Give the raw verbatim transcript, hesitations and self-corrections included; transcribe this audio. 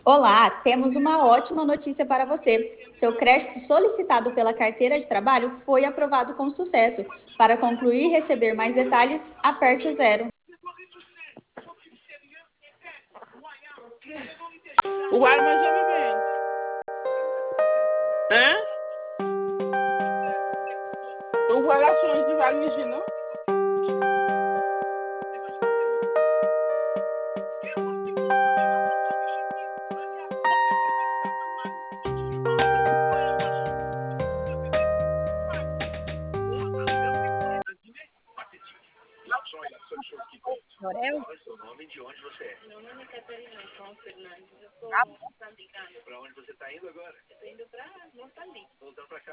Olá, temos uma ótima notícia para você. Seu crédito solicitado pela carteira de trabalho foi aprovado com sucesso. Para concluir e receber mais detalhes, aperte o zero. O Arma já bebê. Hã? O Relações de Wagner, não? Morel? Seu nome, de onde você é? Meu nome é Catarina João Fernandes. Eu sou Ah, moçambicana. Para onde você está indo agora? Eu tô indo pra Moçambique. Voltando para cá.